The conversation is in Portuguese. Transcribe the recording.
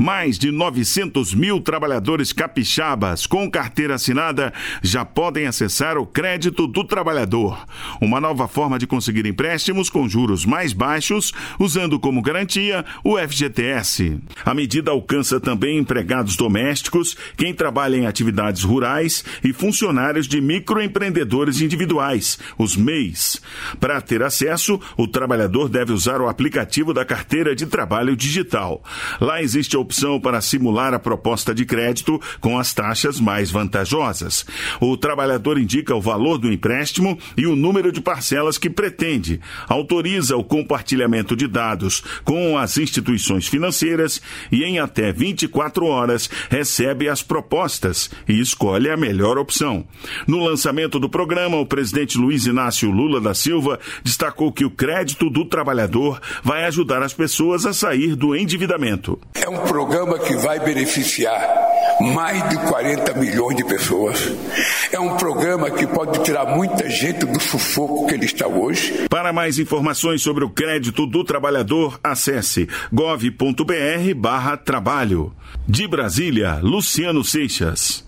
Mais de 900 mil trabalhadores capixabas com carteira assinada já podem acessar o Crédito do Trabalhador, uma nova forma de conseguir empréstimos com juros mais baixos, usando como garantia o FGTS. A medida alcança também empregados domésticos, quem trabalha em atividades rurais e funcionários de microempreendedores individuais, os MEIs. Para ter acesso, o trabalhador deve usar o aplicativo da Carteira de Trabalho Digital. Lá existe a opção para simular a proposta de crédito com as taxas mais vantajosas. O trabalhador indica o valor do empréstimo e o número de parcelas que pretende, autoriza o compartilhamento de dados com as instituições financeiras e em até 24 horas recebe as propostas e escolhe a melhor opção. No lançamento do programa, o presidente Luiz Inácio Lula da Silva destacou que o Crédito do Trabalhador vai ajudar as pessoas a sair do endividamento. É um programa que vai beneficiar mais de 40 milhões de pessoas. É um programa que pode tirar muita gente do sufoco que ele está hoje. Para mais informações sobre o Crédito do Trabalhador, acesse gov.br/trabalho. De Brasília, Luciano Seixas.